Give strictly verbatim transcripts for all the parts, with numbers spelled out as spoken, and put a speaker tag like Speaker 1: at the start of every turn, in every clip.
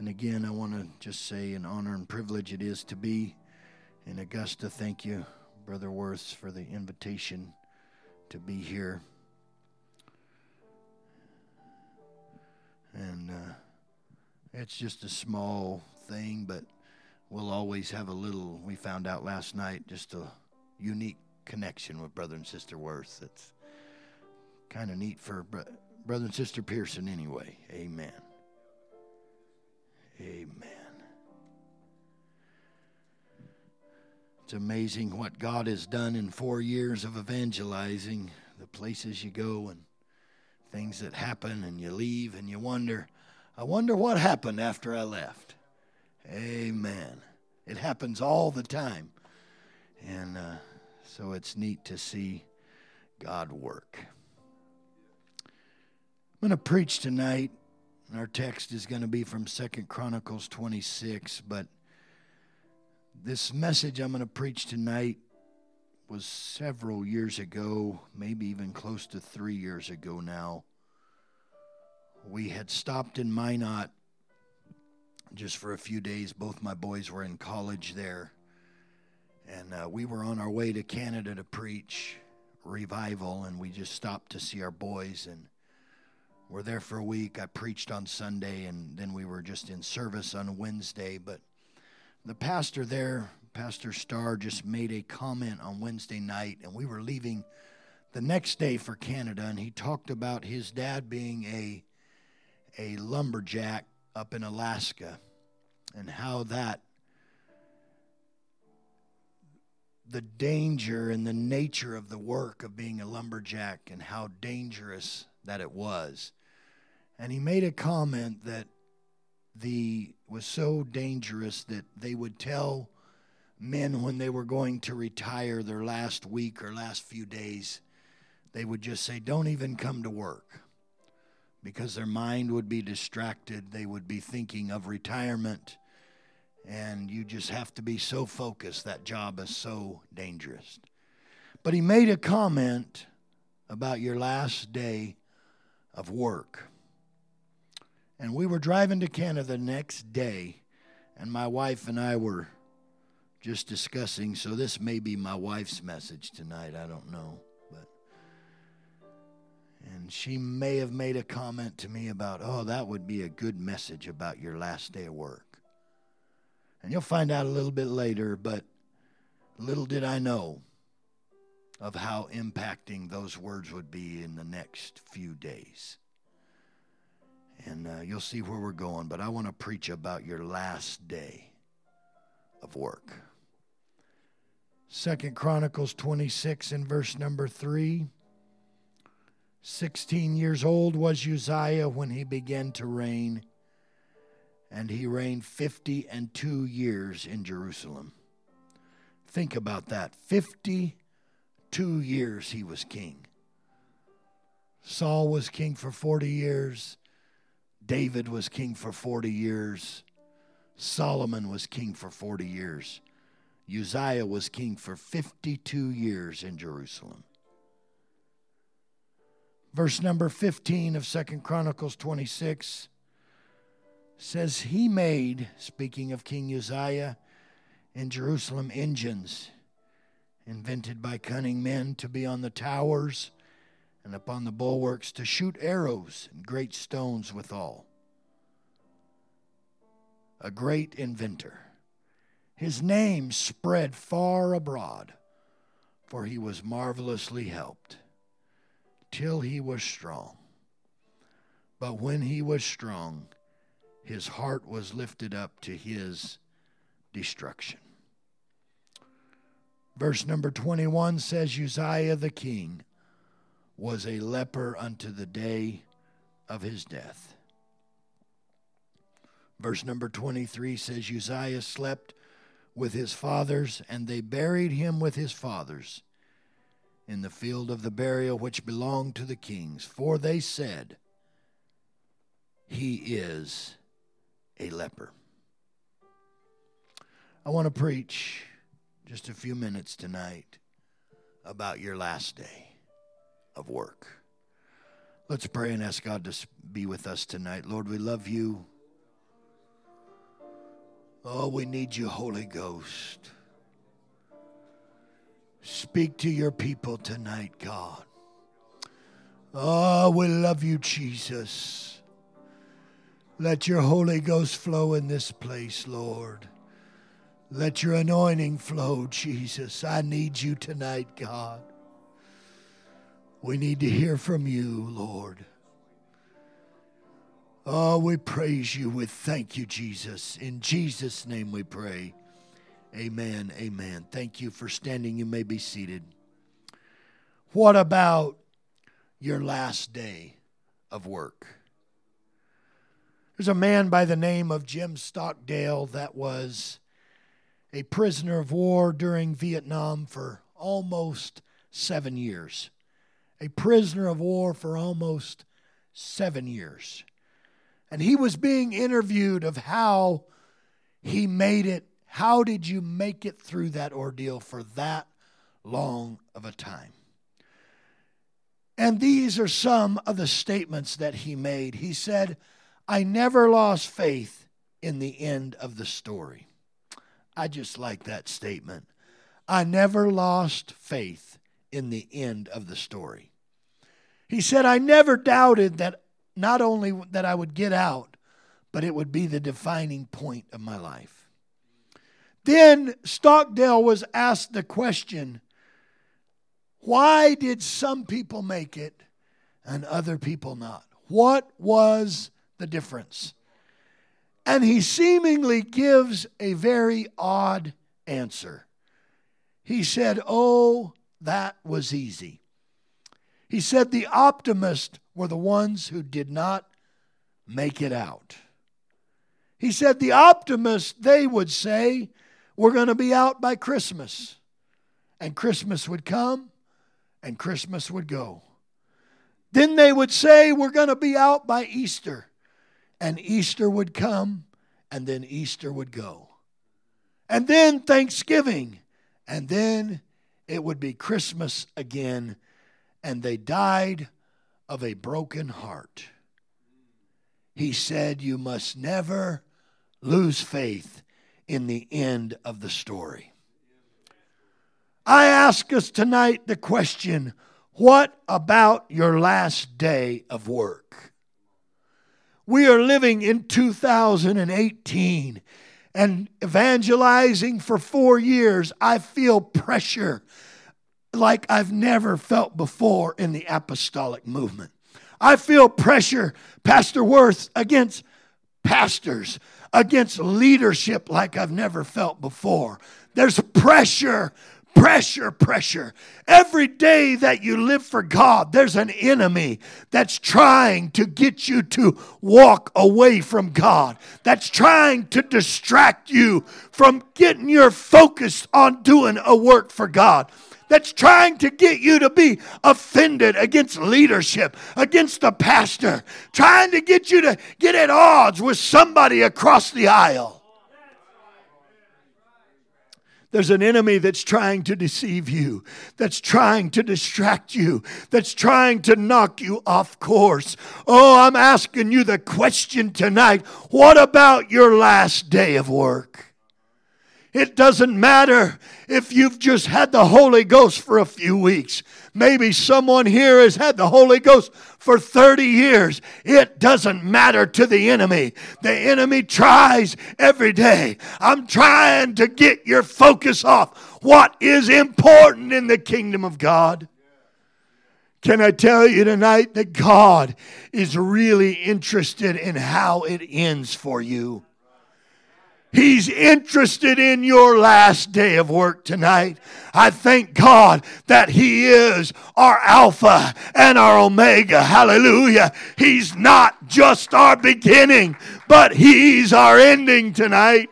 Speaker 1: And again, I want to just say an honor and privilege it is to be in Augusta. Thank you, Brother Worth, for the invitation to be here. And uh, it's just a small thing, but we'll always have a little, we found out last night, just a unique connection with Brother and Sister Worth. It's kind of neat for br- Brother and Sister Pearson anyway. Amen. Amen. It's amazing what God has done in four years of evangelizing, the places you go and things that happen, and you leave and you wonder, I wonder what happened after I left. Amen. It happens all the time. And uh, so it's neat to see God work. I'm going to preach tonight. Our text is going to be from Second Chronicles twenty-six, but this message I'm going to preach tonight was several years ago, maybe even close to three years ago now. We had stopped in Minot just for a few days. Both my boys were in college there, and uh, we were on our way to Canada to preach revival, and we just stopped to see our boys, and we're there for a week. I preached on Sunday, and then we were just in service on Wednesday. But the pastor there, Pastor Starr, just made a comment on Wednesday night, and we were leaving the next day for Canada, and he talked about his dad being a, a lumberjack up in Alaska, and how that, the danger and the nature of the work of being a lumberjack and how dangerous that it was. And he made a comment that the was so dangerous that they would tell men when they were going to retire their last week or last few days, they would just say, don't even come to work, because their mind would be distracted. They would be thinking of retirement, and you just have to be so focused. That job is so dangerous. But he made a comment about your last day of work. And we were driving to Canada the next day, and my wife and I were just discussing, so this may be my wife's message tonight, I don't know. But and she may have made a comment to me about, oh, that would be a good message about your last day of work. And you'll find out a little bit later, but little did I know of how impacting those words would be in the next few days. And uh, you'll see where we're going, but I want to preach about your last day of work. Second Chronicles twenty-six and verse number three. Sixteen years old was Uzziah when he began to reign, and he reigned fifty and two years in Jerusalem. Think about that. Fifty-two years he was king. Saul was king for forty years. David was king for forty years. Solomon was king for forty years. Uzziah was king for fifty-two years in Jerusalem. Verse number fifteen of Second Chronicles twenty-six says, he made, speaking of King Uzziah, in Jerusalem engines invented by cunning men to be on the towers and upon the bulwarks, to shoot arrows and great stones withal. A great inventor. His name spread far abroad, for he was marvelously helped, till he was strong. But when he was strong, his heart was lifted up to his destruction. Verse number twenty-one says, Uzziah the king was a leper unto the day of his death. Verse number twenty-three says, Uzziah slept with his fathers, and they buried him with his fathers in the field of the burial which belonged to the kings. For they said, he is a leper. I want to preach just a few minutes tonight about your last day of work. Let's pray and ask God to be with us tonight. Lord, we love you. Oh, we need you, Holy Ghost. Speak to your people tonight, God. Oh, we love you, Jesus. Let your Holy Ghost flow in this place, Lord. Let your anointing flow, Jesus. I need you tonight, God. We need to hear from you, Lord. Oh, we praise you. We thank you, Jesus. In Jesus' name we pray. Amen, amen. Thank you for standing. You may be seated. What about your last day of work? There's a man by the name of Jim Stockdale that was a prisoner of war during Vietnam for almost seven years. A prisoner of war for almost seven years. And he was being interviewed of how he made it. How did you make it through that ordeal for that long of a time? And these are some of the statements that he made. He said, I never lost faith in the end of the story. I just like that statement. I never lost faith in the end of the story. He said, I never doubted that not only that I would get out, but it would be the defining point of my life. Then Stockdale was asked the question, why did some people make it and other people not? What was the difference? And he seemingly gives a very odd answer. He said, oh, that was easy. He said the optimists were the ones who did not make it out. He said the optimists, they would say, we're going to be out by Christmas. And Christmas would come, and Christmas would go. Then they would say, we're going to be out by Easter. And Easter would come, and then Easter would go. And then Thanksgiving, and then it would be Christmas again, and they died of a broken heart. He said, you must never lose faith in the end of the story. I ask us tonight the question, what about your last day of work? We are living in two thousand eighteen and evangelizing for four years. I feel pressure like I've never felt before in the apostolic movement. I feel pressure, Pastor Worth, against pastors, against leadership like I've never felt before. There's pressure, pressure, pressure. Every day that you live for God, there's an enemy that's trying to get you to walk away from God, that's trying to distract you from getting your focus on doing a work for God, that's trying to get you to be offended against leadership, against the pastor, trying to get you to get at odds with somebody across the aisle. There's an enemy that's trying to deceive you, that's trying to distract you, that's trying to knock you off course. Oh, I'm asking you the question tonight, what about your last day of work? It doesn't matter if you've just had the Holy Ghost for a few weeks. Maybe someone here has had the Holy Ghost for thirty years. It doesn't matter to the enemy. The enemy tries every day. I'm trying to get your focus off what is important in the kingdom of God. Can I tell you tonight that God is really interested in how it ends for you? He's interested in your last day of work tonight. I thank God that He is our Alpha and our Omega. Hallelujah. He's not just our beginning, but He's our ending tonight.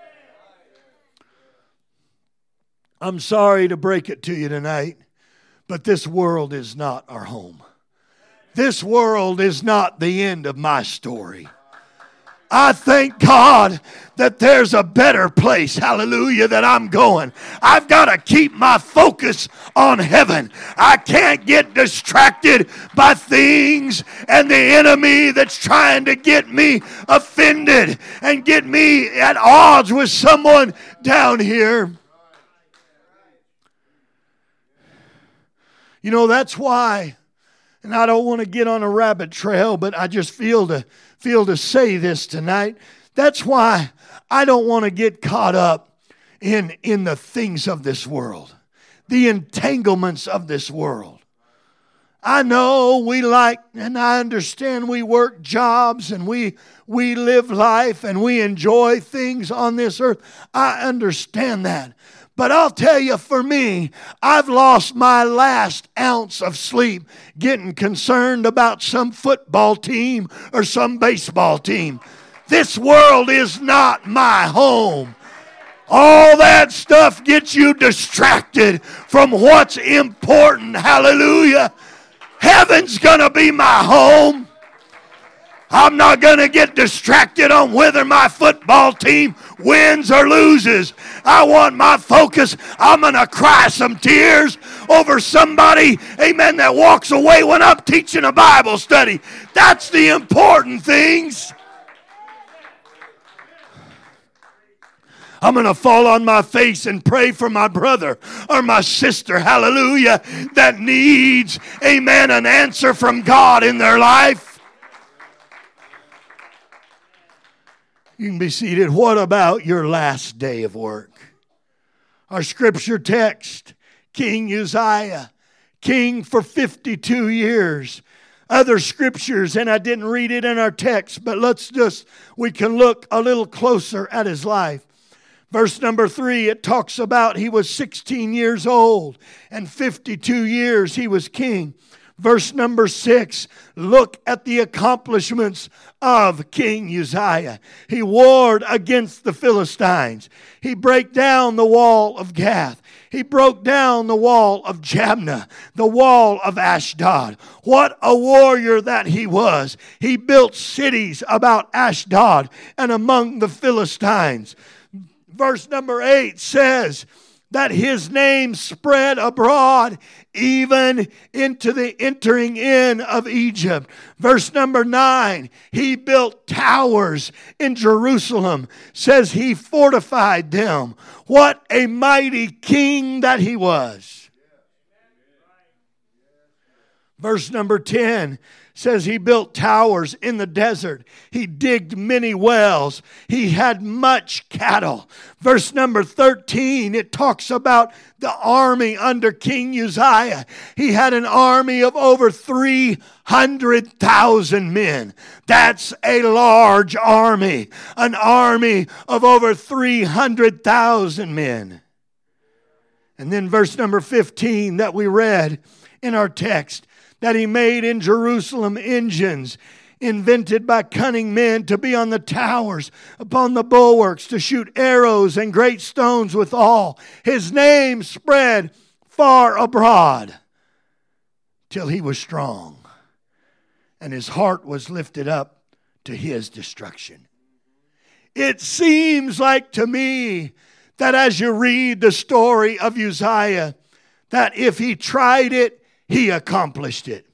Speaker 1: I'm sorry to break it to you tonight, but this world is not our home. This world is not the end of my story. I thank God that there's a better place, hallelujah, that I'm going. I've got to keep my focus on heaven. I can't get distracted by things and the enemy that's trying to get me offended and get me at odds with someone down here. You know, that's why, and I don't want to get on a rabbit trail, but I just feel to feel to say this tonight. That's why I don't want to get caught up in, in the things of this world, the entanglements of this world. I know we like, and I understand we work jobs and we we live life and we enjoy things on this earth. I understand that. But I'll tell you, for me, I've lost my last ounce of sleep getting concerned about some football team or some baseball team. This world is not my home. All that stuff gets you distracted from what's important. Hallelujah. Heaven's going to be my home. I'm not going to get distracted on whether my football team wins or loses. I want my focus. I'm going to cry some tears over somebody, amen, that walks away when I'm teaching a Bible study. That's the important things. I'm going to fall on my face and pray for my brother or my sister, hallelujah, that needs, amen, an answer from God in their life. You can be seated. What about your last day of work? Our scripture text, King Uzziah, king for fifty-two years. Other scriptures, and I didn't read it in our text, but let's just, we can look a little closer at his life. Verse number three, it talks about he was sixteen years old and fifty-two years he was king. Verse number six, look at the accomplishments of King Uzziah. He warred against the Philistines. He brake down the wall of Gath. He broke down the wall of Jabneh, the wall of Ashdod. What a warrior that he was. He built cities about Ashdod and among the Philistines. Verse number eight says that his name spread abroad even into the entering in of Egypt. Verse number nine, he built towers in Jerusalem. Says he fortified them. What a mighty king that he was. Verse number ten says he built towers in the desert. He digged many wells. He had much cattle. Verse number thirteen, it talks about the army under King Uzziah. He had an army of over three hundred thousand men. That's a large army. An army of over three hundred thousand men. And then verse number fifteen that we read in our text, that he made in Jerusalem engines invented by cunning men to be on the towers, upon the bulwarks, to shoot arrows and great stones withal. His name spread far abroad till he was strong, and his heart was lifted up to his destruction. It seems like to me that as you read the story of Uzziah, that if he tried it, he accomplished it.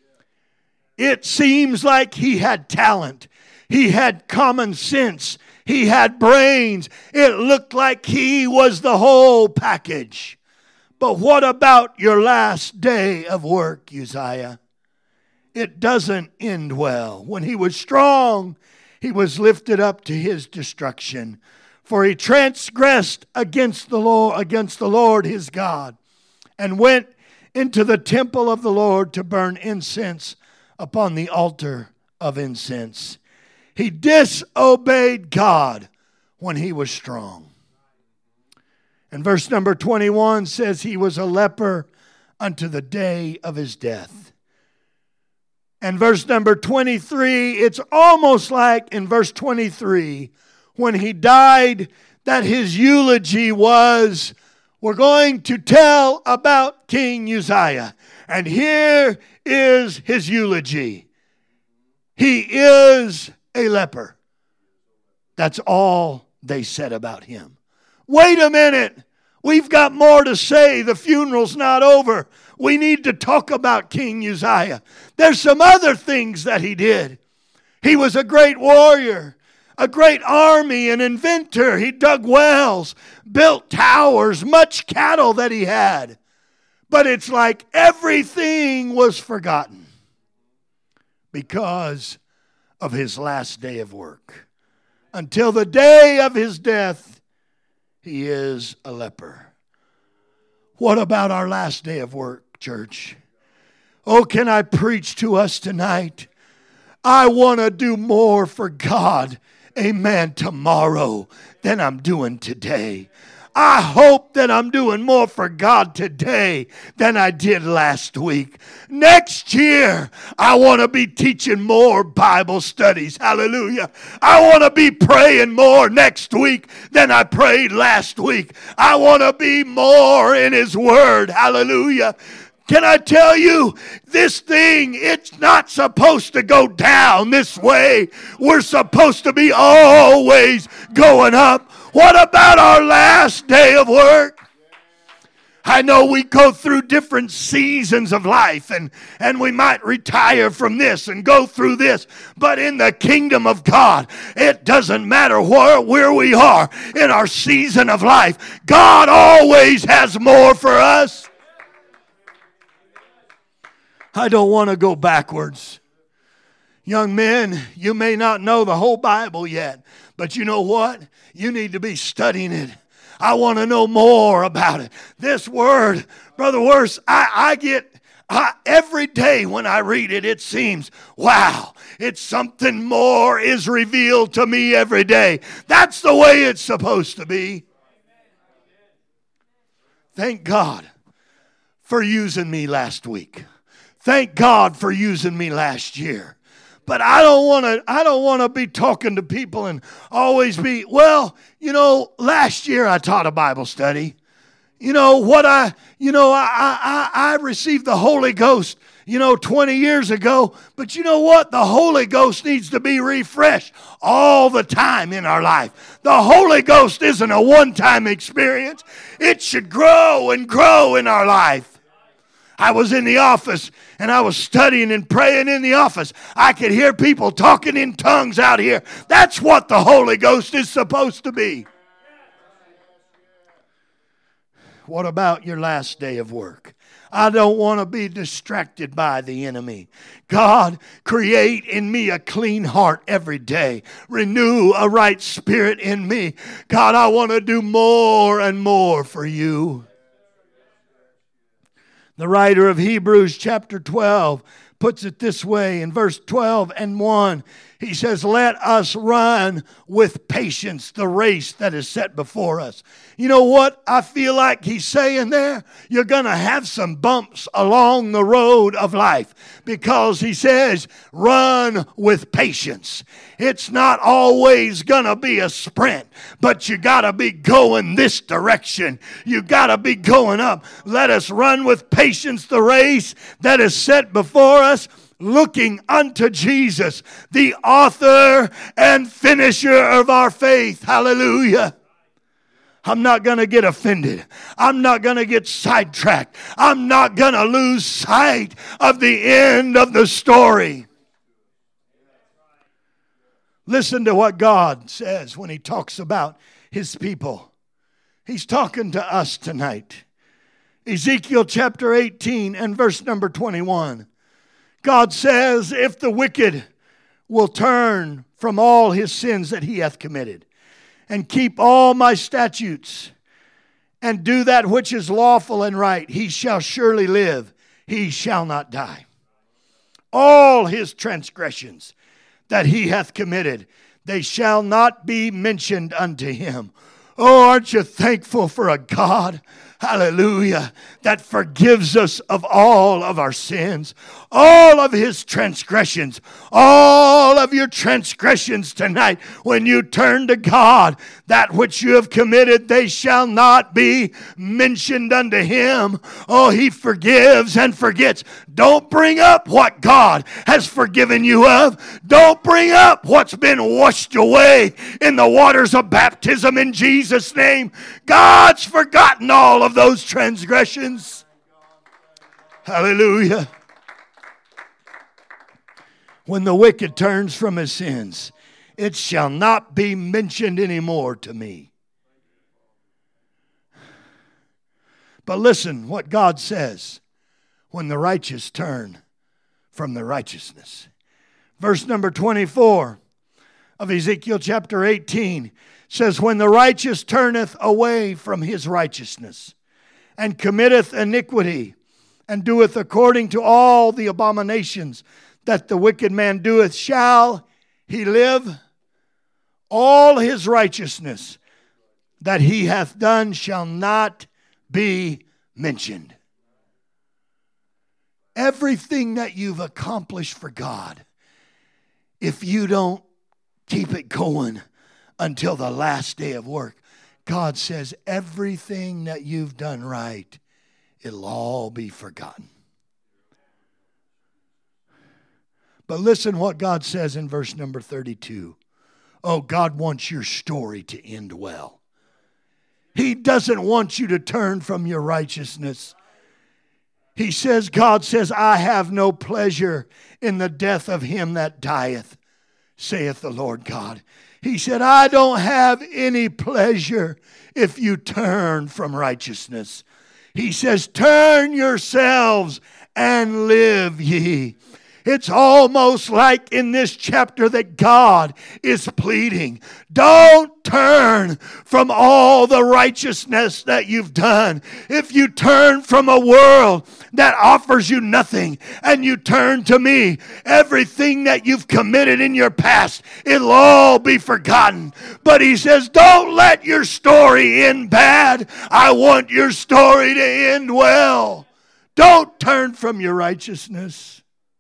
Speaker 1: It seems like he had talent. He had common sense. He had brains. It looked like he was the whole package. But what about your last day of work, Uzziah? It doesn't end well. When he was strong, he was lifted up to his destruction. For he transgressed against the Lord, against the Lord his God, and went into the temple of the Lord to burn incense upon the altar of incense. He disobeyed God when he was strong. And verse number twenty-one says he was a leper unto the day of his death. And verse number twenty-three, it's almost like in verse twenty-three, when he died, that his eulogy was, we're going to tell about King Uzziah. And here is his eulogy. He is a leper. That's all they said about him. Wait a minute. We've got more to say. The funeral's not over. We need to talk about King Uzziah. There's some other things that he did. He was a great warrior, a great army, an inventor. He dug wells, built towers, much cattle that he had. But it's like everything was forgotten because of his last day of work. Until the day of his death, he is a leper. What about our last day of work, church? Oh, can I preach to us tonight? I want to do more for God, amen, tomorrow than I'm doing today. I hope that I'm doing more for God today than I did last week. Next year, I want to be teaching more Bible studies. Hallelujah. I want to be praying more next week than I prayed last week. I want to be more in His Word. Hallelujah. Can I tell you, this thing, it's not supposed to go down this way. We're supposed to be always going up. What about our last day of work? I know we go through different seasons of life, and, and we might retire from this and go through this. But in the kingdom of God, it doesn't matter where, where we are in our season of life. God always has more for us. I don't want to go backwards. Young men, you may not know the whole Bible yet, but you know what? You need to be studying it. I want to know more about it. This word, Brother Worse, I, I get, I, every day when I read it, it seems, wow, it's something more is revealed to me every day. That's the way it's supposed to be. Thank God for using me last week. Thank God for using me last year. But I don't want to I don't want to be talking to people and always be, well, you know, last year I taught a Bible study. You know what I you know I I I received the Holy Ghost, you know, twenty years ago, but you know what? The Holy Ghost needs to be refreshed all the time in our life. The Holy Ghost isn't a one-time experience. It should grow and grow in our life. I was in the office and I was studying and praying in the office. I could hear people talking in tongues out here. That's what the Holy Ghost is supposed to be. What about your last day of work? I don't want to be distracted by the enemy. God, create in me a clean heart every day. Renew a right spirit in me. God, I want to do more and more for you. The writer of Hebrews chapter twelve puts it this way in verse twelve and one. He says, let us run with patience the race that is set before us. You know what I feel like he's saying there? You're going to have some bumps along the road of life because he says, run with patience. It's not always going to be a sprint, but you got to be going this direction. You got to be going up. Let us run with patience the race that is set before us, looking unto Jesus, the author and finisher of our faith. Hallelujah. I'm not going to get offended. I'm not going to get sidetracked. I'm not going to lose sight of the end of the story. Listen to what God says when He talks about His people. He's talking to us tonight. Ezekiel chapter eighteen and verse number twenty-one. God says, if the wicked will turn from all his sins that he hath committed, and keep all my statutes, and do that which is lawful and right, he shall surely live, he shall not die. All his transgressions that he hath committed, they shall not be mentioned unto him. Oh, aren't you thankful for a God, hallelujah, that forgives us of all of our sins, all of His transgressions, all of your transgressions tonight. When you turn to God, that which you have committed, they shall not be mentioned unto Him. Oh, He forgives and forgets. Don't bring up what God has forgiven you of. Don't bring up what's been washed away in the waters of baptism in Jesus' name. God's forgotten all of those transgressions. Hallelujah. When the wicked turns from his sins, it shall not be mentioned anymore to me. But listen what God says when the righteous turn from the righteousness. Verse number twenty-four of Ezekiel chapter eighteen says, when the righteous turneth away from his righteousness, and committeth iniquity, and doeth according to all the abominations that the wicked man doeth, shall he live? All his righteousness that he hath done shall not be mentioned. Everything that you've accomplished for God, if you don't keep it going until the last day of work, God says everything that you've done right, it'll all be forgotten. But listen what God says in verse number thirty-two. Oh, God wants your story to end well. He doesn't want you to turn from your righteousness. He says, God says, I have no pleasure in the death of him that dieth, saith the Lord God. He said, I don't have any pleasure if you turn from righteousness. He says, turn yourselves and live ye. It's almost like in this chapter that God is pleading, don't turn from all the righteousness that you've done. If you turn from a world that offers you nothing and you turn to me, everything that you've committed in your past, it'll all be forgotten. But he says, don't let your story end bad. I want your story to end well. Don't turn from your righteousness.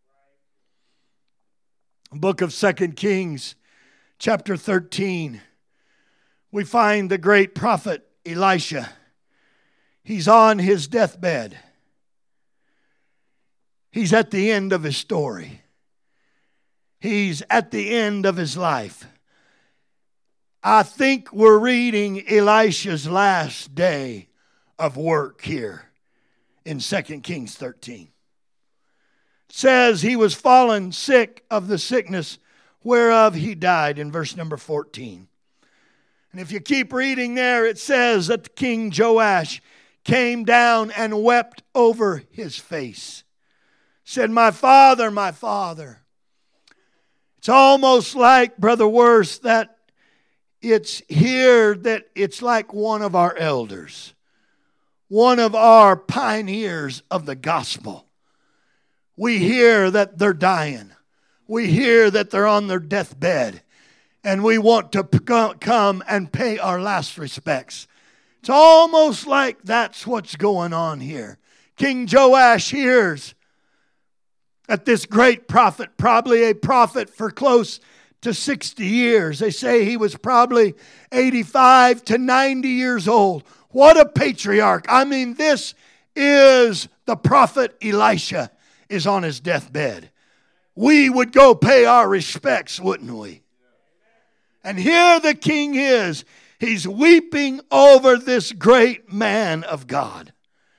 Speaker 1: Book of Second Kings, chapter thirteen, we find the great prophet Elisha. He's on his deathbed. He's at the end of his story. He's at the end of his life. I think we're reading Elisha's last day of work here in Second Kings thirteen. Says he was fallen sick of the sickness whereof he died in verse number fourteen. And if you keep reading there, it says that King Joash came down and wept over his face. Said, my father, my father. It's almost like, Brother Worse, that it's here that it's like one of our elders, one of our pioneers of the gospel. We hear that they're dying. We hear that they're on their deathbed. And we want to come and pay our last respects. It's almost like that's what's going on here. King Joash hears that this great prophet, probably a prophet for close to sixty years. They say he was probably eighty-five to ninety years old. What a patriarch. I mean, this is the prophet Elisha. Is on his deathbed. We would go pay our respects, wouldn't we? And here the king is. He's weeping over this great man of God.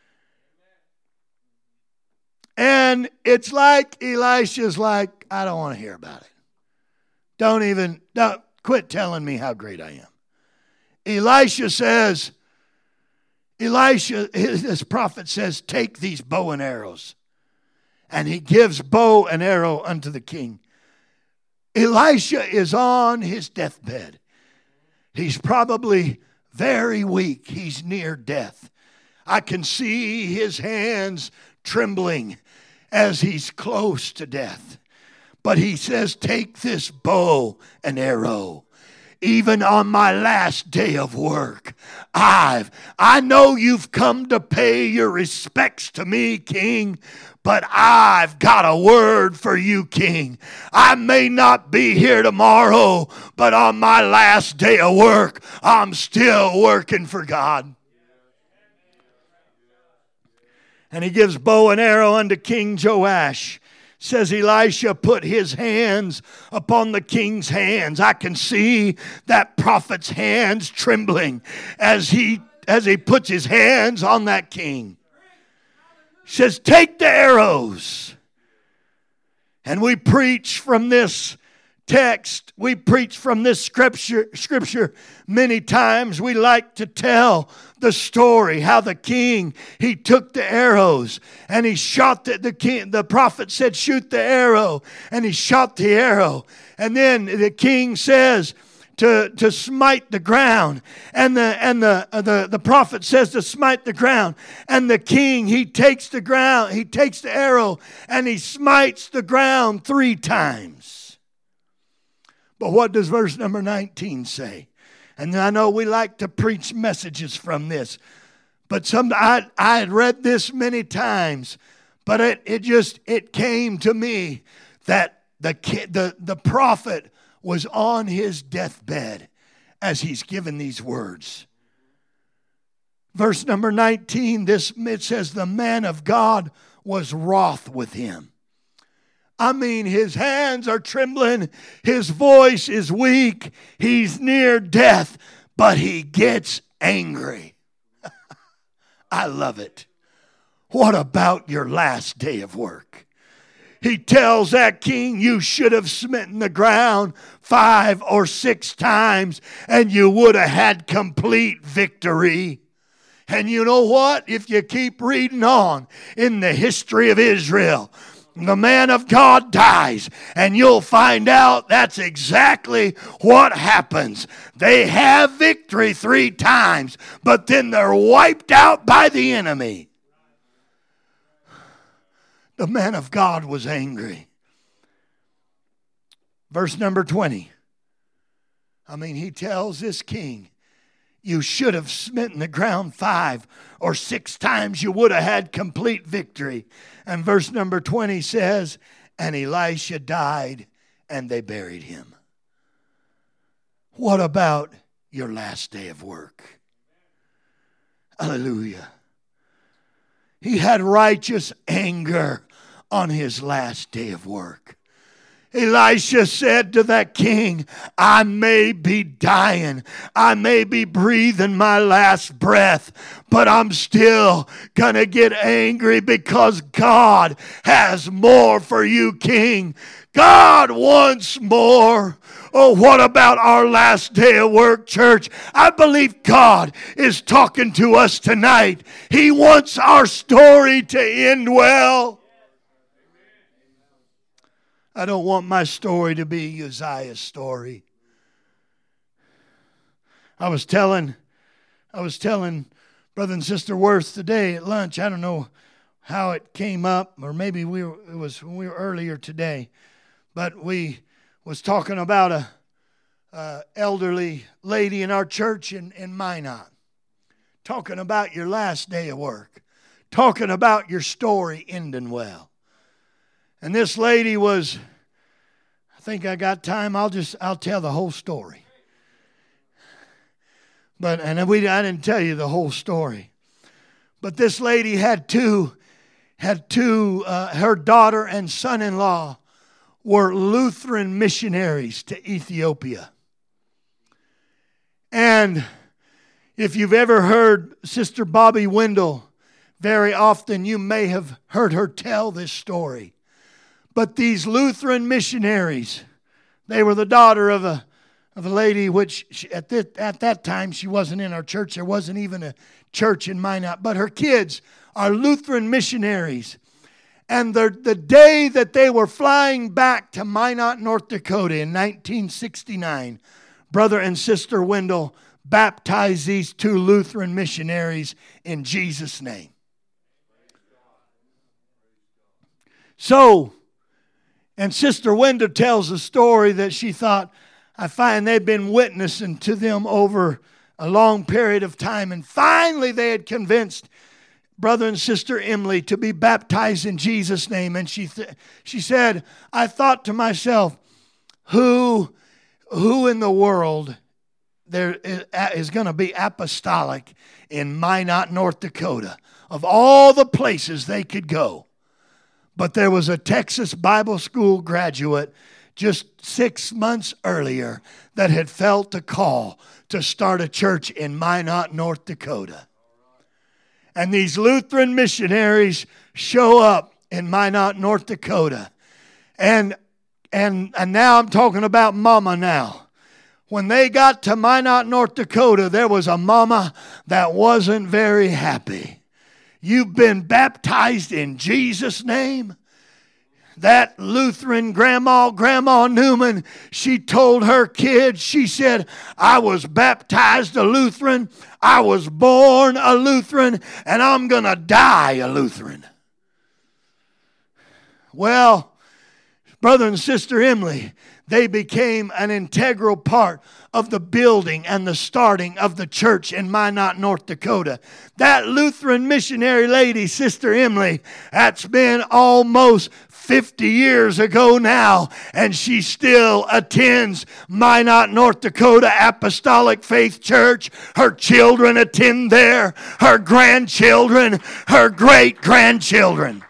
Speaker 1: And it's like Elisha's like, I don't want to hear about it. Don't even, don't, quit telling me how great I am. Elisha says, Elisha, this prophet says, take these bow and arrows. And he gives bow and arrow unto the king. Elisha is on his deathbed. He's probably very weak. He's near death. I can see his hands trembling as he's close to death. But he says, take this bow and arrow. even on my last day of work, I've, I know you've come to pay your respects to me, King, but I've got a word for you, King. I may not be here tomorrow, but on my last day of work, I'm still working for God. And he gives bow and arrow unto King Joash. Says Elisha put his hands upon the king's hands. I can see that prophet's hands trembling as he as he puts his hands on that king. Says, take the arrows. And we preach from this text, we preach from this scripture, scripture many times. We like to tell the story how the king, he took the arrows and he shot the, the king. The prophet said, shoot the arrow, and he shot the arrow. And then the king says to, to smite the ground, and the and the, uh, the the prophet says to smite the ground, and the king, he takes the ground, he takes the arrow and he smites the ground three times. But what does verse number nineteen say? And I know we like to preach messages from this, but some I I had read this many times, but it it just it came to me that the the the prophet was on his deathbed as he's given these words. Verse number nineteen, this it says the man of God was wroth with him. I mean, his hands are trembling. His voice is weak. He's near death, but he gets angry. I love it. What about your last day of work? He tells that king, you should have smitten the ground five or six times and you would have had complete victory. And you know what? If you keep reading on in the history of Israel, the man of God dies, and you'll find out that's exactly what happens. They have victory three times, but then they're wiped out by the enemy. The man of God was angry. Verse number twenty. I mean, he tells this king, you should have smitten the ground five or six times. You would have had complete victory. And verse number twenty says, and Elisha died and they buried him. What about your last day of work? Hallelujah. He had righteous anger on his last day of work. Elisha said to that king, I may be dying, I may be breathing my last breath, but I'm still gonna get angry because God has more for you, king. God wants more. Oh, what about our last day of work, church? I believe God is talking to us tonight. He wants our story to end well. I don't want my story to be Uzziah's story. I was telling, I was telling Brother and Sister Worth today at lunch. I don't know how it came up, or maybe we were, it was when we were earlier today. But we was talking about a, a elderly lady in our church in, in Minot. Talking about your last day of work. Talking about your story ending well. And this lady was, I think I got time, I'll just, I'll tell the whole story. But, and we, I didn't tell you the whole story. But this lady had two, had two, uh, her daughter and son-in-law were Lutheran missionaries to Ethiopia. And if you've ever heard Sister Bobby Wendell, very often you may have heard her tell this story. But these Lutheran missionaries, they were the daughter of a of a lady which she, at, the, at that time she wasn't in our church. There wasn't even a church in Minot. But her kids are Lutheran missionaries. And the, the day that they were flying back to Minot, North Dakota in nineteen sixty-nine, Brother and Sister Wendell baptized these two Lutheran missionaries in Jesus' name. So, and Sister Wendell tells a story that she thought, I find they've been witnessing to them over a long period of time. And finally they had convinced Brother and Sister Emily to be baptized in Jesus' name. And she th- she said, I thought to myself, who, who in the world there is going to be apostolic in Minot, North Dakota, of all the places they could go? But there was a Texas Bible School graduate just six months earlier that had felt a call to start a church in Minot, North Dakota. And these Lutheran missionaries show up in Minot, North Dakota. And, and, and now I'm talking about mama now. When they got to Minot, North Dakota, there was a mama that wasn't very happy. You've been baptized in Jesus' name? That Lutheran grandma, Grandma Newman, she told her kids, she said, I was baptized a Lutheran, I was born a Lutheran, and I'm going to die a Lutheran. Well, Brother and Sister Emily, they became an integral part of the building and the starting of the church in Minot, North Dakota. That Lutheran missionary lady, Sister Emily, that's been almost fifty years ago now, and she still attends Minot, North Dakota Apostolic Faith Church. Her children attend there, her grandchildren, her great-grandchildren.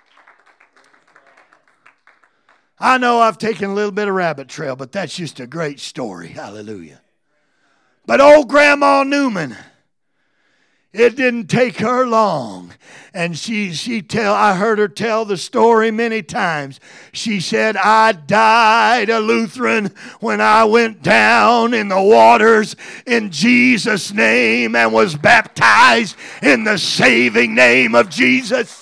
Speaker 1: I know I've taken a little bit of rabbit trail, but that's just a great story. Hallelujah. But old Grandma Newman, it didn't take her long. And she she tell I heard her tell the story many times. She said, I died a Lutheran when I went down in the waters in Jesus' name and was baptized in the saving name of Jesus.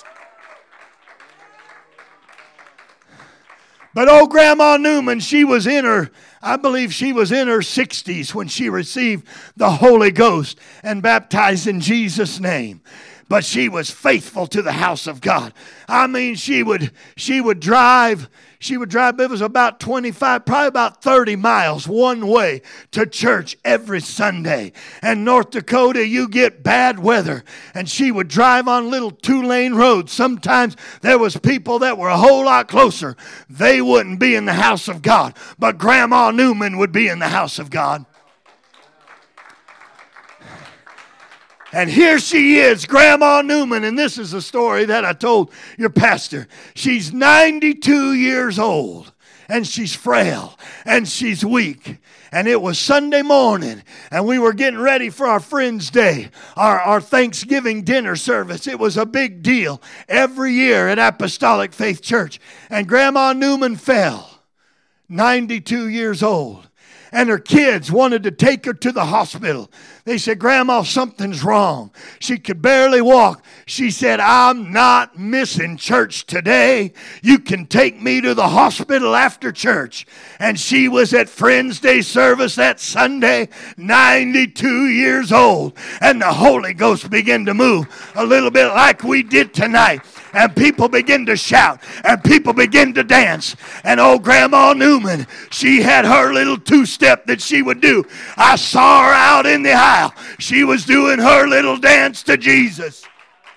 Speaker 1: But old Grandma Newman, she was in her, I believe she was in her sixties when she received the Holy Ghost and baptized in Jesus' name. But she was faithful to the house of God. I mean, she would she would drive, she would drive, it was about twenty-five, probably about thirty miles one way to church every Sunday. And North Dakota, you get bad weather. And she would drive on little two-lane roads. Sometimes there was people that were a whole lot closer. They wouldn't be in the house of God. But Grandma Newman would be in the house of God. And here she is, Grandma Newman, and this is the story that I told your pastor. She's ninety-two years old, and she's frail, and she's weak. And it was Sunday morning, and we were getting ready for our Friends' Day, our, our Thanksgiving dinner service. It was a big deal every year at Apostolic Faith Church. And Grandma Newman fell, ninety-two years old. And her kids wanted to take her to the hospital. They said, Grandma, something's wrong. She could barely walk. She said, I'm not missing church today. You can take me to the hospital after church. And she was at Friends' Day service that Sunday, ninety-two years old. And the Holy Ghost began to move a little bit like we did tonight. And people begin to shout. And people begin to dance. And old Grandma Newman, she had her little two-step that she would do. I saw her out in the aisle. She was doing her little dance to Jesus.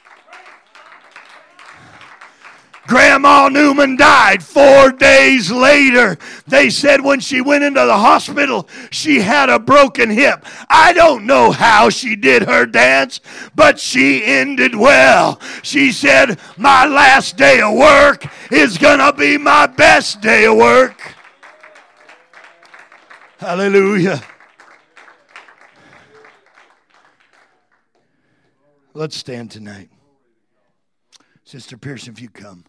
Speaker 1: Grandma Newman died four days later. They said when she went into the hospital, she had a broken hip. I don't know how she did her dance, but she ended well. She said, my last day of work is going to be my best day of work. Hallelujah. Let's stand tonight. Sister Pearson, if you come.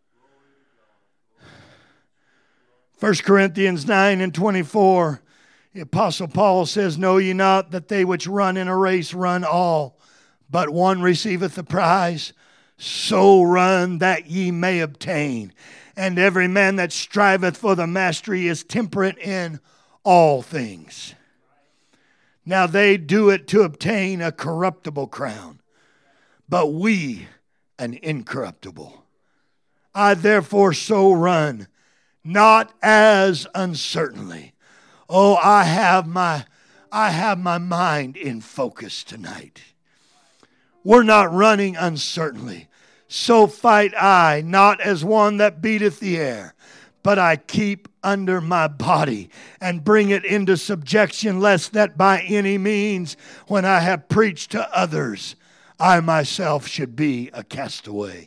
Speaker 1: First Corinthians nine and twenty-four, the Apostle Paul says, know ye not that they which run in a race run all, but one receiveth the prize? So run that ye may obtain. And every man that striveth for the mastery is temperate in all things. Now they do it to obtain a corruptible crown, but we an incorruptible. I therefore so run, not as uncertainly. Oh, I have my I have my mind in focus tonight. We're not running uncertainly. So fight I, not as one that beateth the air, but I keep under my body and bring it into subjection, lest that by any means, when I have preached to others, I myself should be a castaway.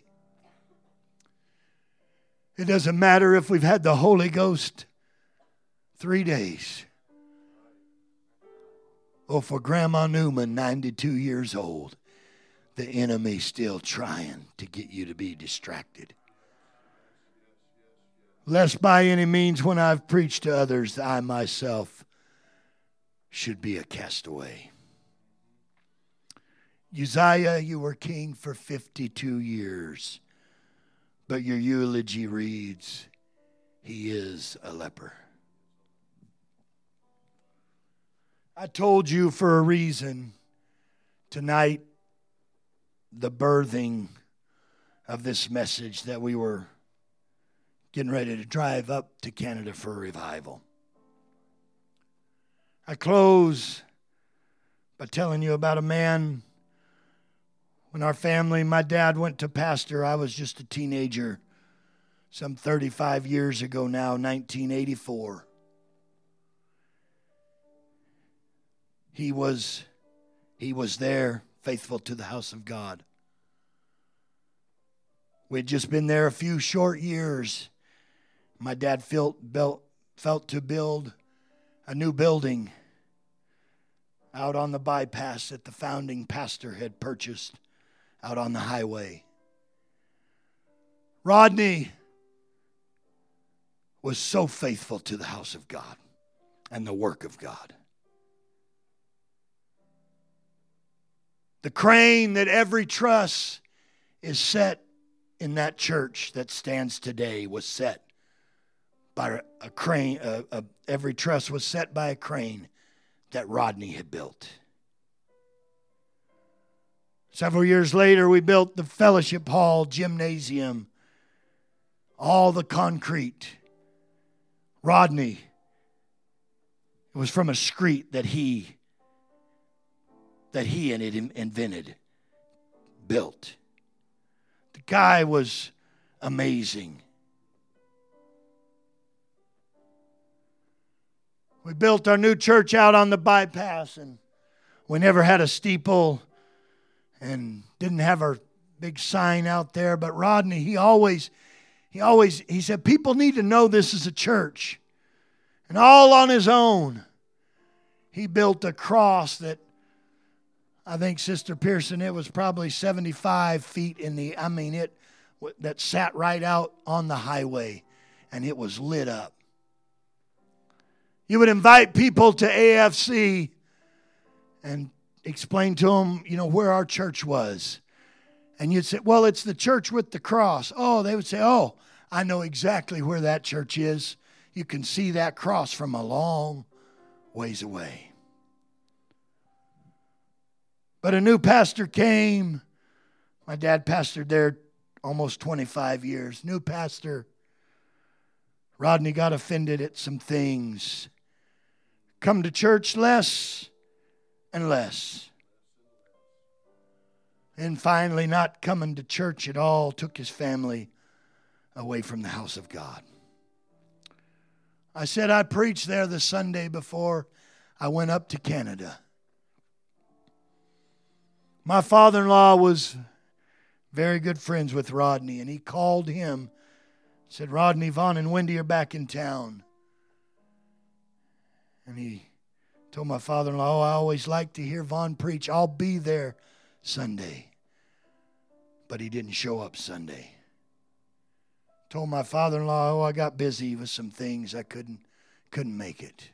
Speaker 1: It doesn't matter if we've had the Holy Ghost three days. Or for Grandma Newman, ninety-two years old, the enemy's still trying to get you to be distracted. Lest by any means when I've preached to others, I myself should be a castaway. Uzziah, you were king for fifty-two years, but your eulogy reads, he is a leper. I told you for a reason tonight, the birthing of this message, that we were getting ready to drive up to Canada for a revival. I close by telling you about a man. When our family, my dad went to pastor, I was just a teenager, some thirty-five years ago now, nineteen eighty-four. He was, he was there, faithful to the house of God. We'd just been there a few short years. My dad felt, felt, felt to build a new building out on the bypass that the founding pastor had purchased out on the highway. Rodney was so faithful to the house of God and the work of God. The crane that every truss is set in that church that stands today was set by a crane. Uh, uh, every truss was set by a crane that Rodney had built. Several years later, we built the fellowship hall, gymnasium, all the concrete. Rodney, it was from a screed that he that he and it invented, built. The guy was amazing. We built our new church out on the bypass, and we never had a steeple and didn't have our big sign out there. But Rodney, he always, he always, he said, people need to know this is a church. And all on his own, he built a cross that, I think, Sister Pearson, it was probably seventy-five feet in the, I mean, it, that sat right out on the highway, and it was lit up. You would invite people to A F C and explain to them, you know, where our church was. And you'd say, well, it's the church with the cross. Oh, they would say, oh, I know exactly where that church is. You can see that cross from a long ways away. But a new pastor came. My dad pastored there almost twenty-five years. New pastor. Rodney got offended at some things. Come to church less and less. And finally, not coming to church at all, took his family away from the house of God. I said I preached there the Sunday before I went up to Canada. My father-in-law was very good friends with Rodney, and he called him, said, Rodney, Vaughn, and Wendy are back in town. And he told my father-in-law, oh, I always like to hear Vaughn preach. I'll be there Sunday. But he didn't show up Sunday. Told my father-in-law, oh, I got busy with some things. I couldn't, couldn't make it.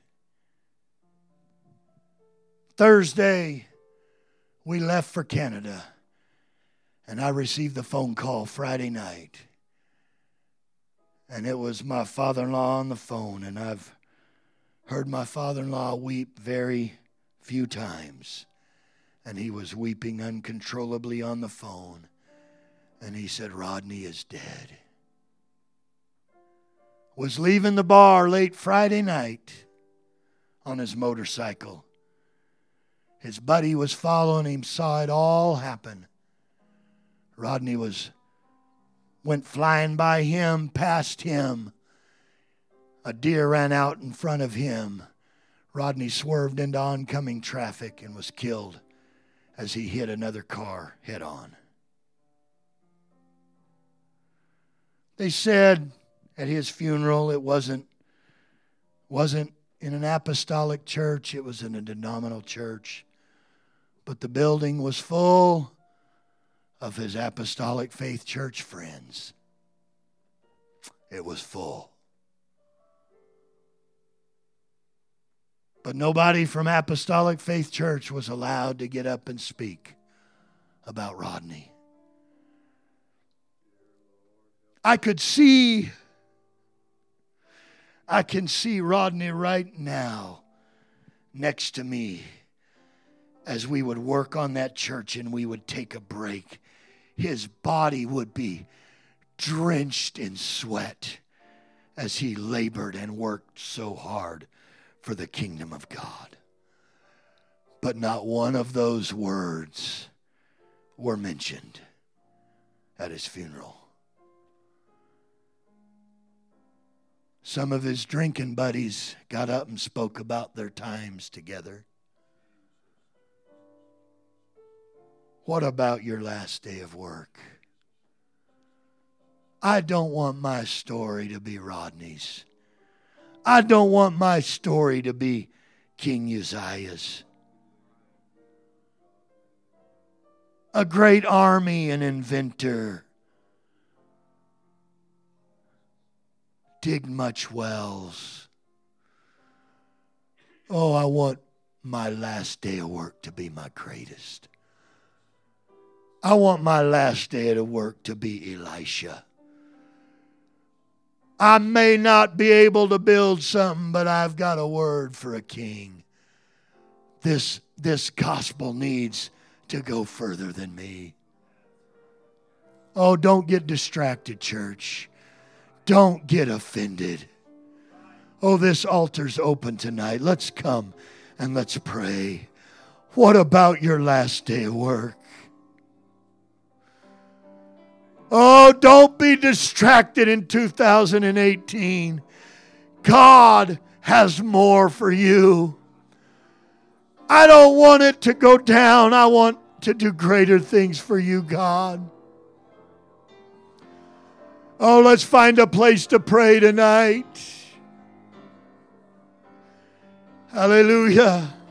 Speaker 1: Thursday, we left for Canada, and I received the phone call Friday night. And it was my father-in-law on the phone, and I've heard my father-in-law weep very few times. And he was weeping uncontrollably on the phone. And he said, Rodney is dead. Was leaving the bar late Friday night. on his motorcycle. His buddy was following him, saw it all happen. Rodney was went flying by him, past him. A deer ran out in front of him. Rodney swerved into oncoming traffic and was killed as he hit another car head on. They said at his funeral it wasn't, wasn't in an apostolic church, it was in a denominational church. But the building was full of his apostolic faith church friends. It was full. But nobody from Apostolic Faith Church was allowed to get up and speak about Rodney. I could see, I can see Rodney right now next to me as we would work on that church and we would take a break. His body would be drenched in sweat as he labored and worked so hard for the kingdom of God. But not one of those words were mentioned at his funeral. Some of his drinking buddies got up and spoke about their times together. What about your last day of work? I don't want my story to be Rodney's. I don't want my story to be King Uzziah's. A great army and inventor. Dig much wells. Oh, I want my last day of work to be my greatest. I want my last day of work to be Elisha. I may not be able to build something, but I've got a word for a king. This, this gospel needs to go further than me. Oh, don't get distracted, church. Don't get offended. Oh, this altar's open tonight. Let's come and let's pray. What about your last day of work? Oh, don't be distracted in two thousand eighteen. God has more for you. I don't want it to go down. I want to do greater things for you, God. Oh, let's find a place to pray tonight. Hallelujah.